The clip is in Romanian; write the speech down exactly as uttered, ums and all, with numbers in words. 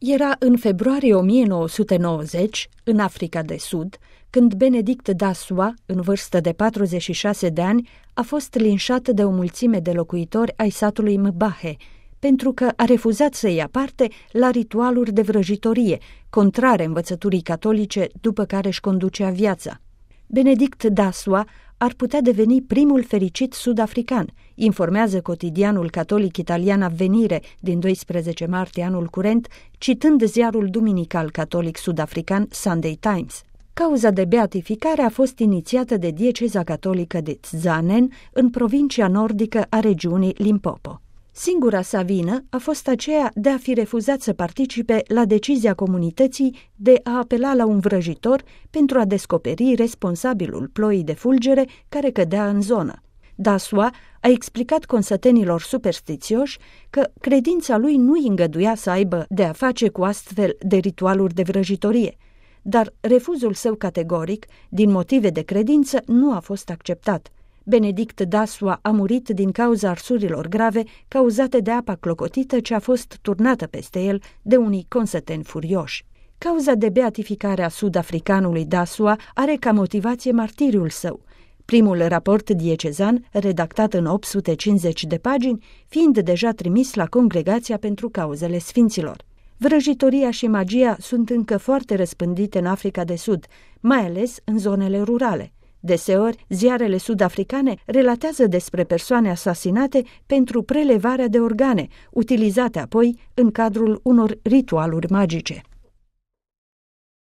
Era în februarie o mie nouă sute nouăzeci, în Africa de Sud, când Benedict Dasua, în vârstă de patruzeci și șase de ani, a fost linșat de o mulțime de locuitori ai satului Mbahe, pentru că a refuzat să ia parte la ritualuri de vrăjitorie, contrare învățăturii catolice după care își conducea viața. Benedict Dasua ar putea deveni primul fericit sud-african, informează cotidianul catolic italian Avvenire din doisprezece martie anul curent, citând ziarul duminical catolic sud-african Sunday Times. Cauza de beatificare a fost inițiată de dieceza catolică de Tzaneen, în provincia nordică a regiunii Limpopo. Singura sa vină a fost aceea de a fi refuzat să participe la decizia comunității de a apela la un vrăjitor pentru a descoperi responsabilul ploii de fulgere care cădea în zonă. Dasua a explicat consătenilor superstițioși că credința lui nu îi îngăduia să aibă de a face cu astfel de ritualuri de vrăjitorie, dar refuzul său categoric, din motive de credință, nu a fost acceptat. Benedict Dasua a murit din cauza arsurilor grave cauzate de apa clocotită ce a fost turnată peste el de unii consăteni furioși. Cauza de beatificare a sud-africanului Dasua are ca motivație martiriul său, primul raport diecezan, redactat în opt sute cincizeci de pagini, fiind deja trimis la Congregația pentru Cauzele Sfinților. Vrăjitoria și magia sunt încă foarte răspândite în Africa de Sud, mai ales în zonele rurale. Deseori, ziarele sud-africane relatează despre persoane asasinate pentru prelevarea de organe, utilizate apoi în cadrul unor ritualuri magice.